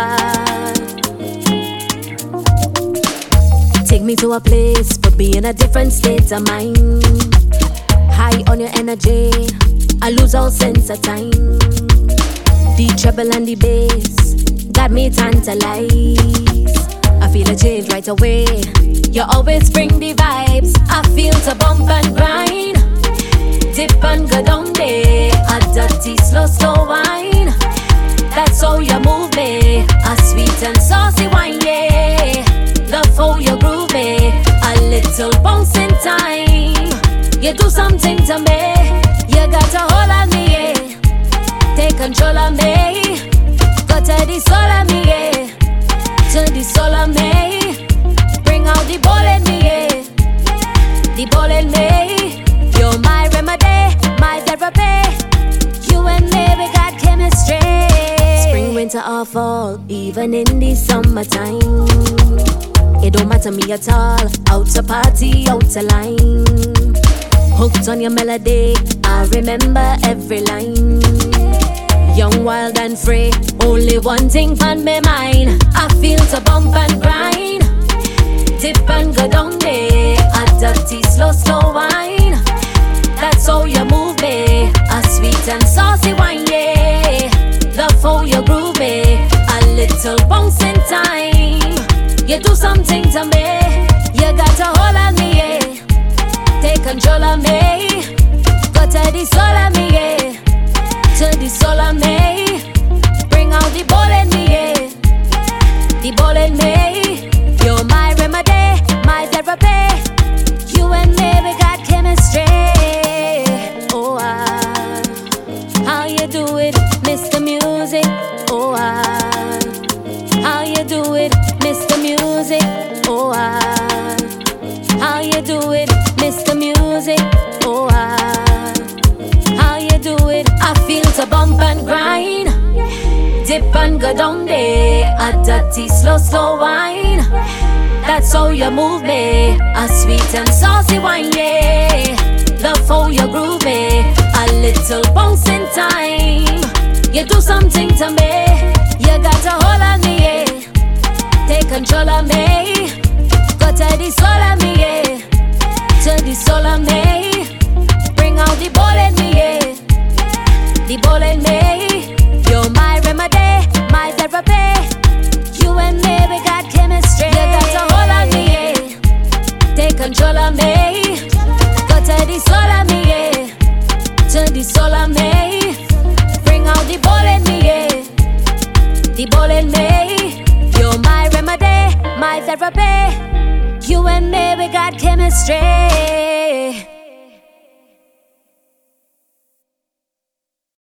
Take me to a place, put me in a different state of mind. High on your energy, I lose all sense of time. The treble and the bass got me tantalized. I feel a change right away. You always bring the vibes. I feel to bump and grind, dip and go down there. A dirty slow wine, that's how you move me. A sweet and saucy wine, yeah. Love how you groove me. A little bounce in time. You do something to me. You got a hold on me, yeah. Take control of me. Go to the soul of me, yeah. To the soul of me. Bring out the ball in me, yeah. The ball in me. You're my remedy, my therapy. You and me, we got chemistry. Spring, winter or fall, even in the summertime. It don't matter me at all. Out to party, out to line. Hooked on your melody, I remember every line. Young, wild and free, only one thing on my mind. I feel to bump and grind, dip and go down there. A dirty slow wine, that's how you move me. A sweet and saucy wine, yeah. Love how you groove me. A little bounce in time. You do something to me. You got a hold on me, yeah. Take control of me. Go to the soul of me, yeah. To the soul of me. Bring out the ball in me, yeah. The ball in me. You're my remedy, my therapy. You and me, we got chemistry. Oh, how you do it, Mr. Music? Oh, how you do it, Mr. Music? Oh, how you do it, Mr. Music? Oh, how you do it? I feel to bump and grind, dip and go down there. A dirty slow wine, that's how you move me. A sweet and saucy wine, yeah. Love how you groove me. A little bounce in time. You do something to me. You got a hold on me, yeah. Take control of me. Go to the soul of me, yeah. To the soul of me. Bring out the ball in me, yeah. The ball in me. You're my remedy, my therapy. You and me, we got chemistry. You got a hold on me, yeah. Take control of me. Go to the soul of me, yeah. To the soul of me. Bring out the ball in me, yeah. The ball in me. You're my remedy, my therapy. You and me, we got chemistry.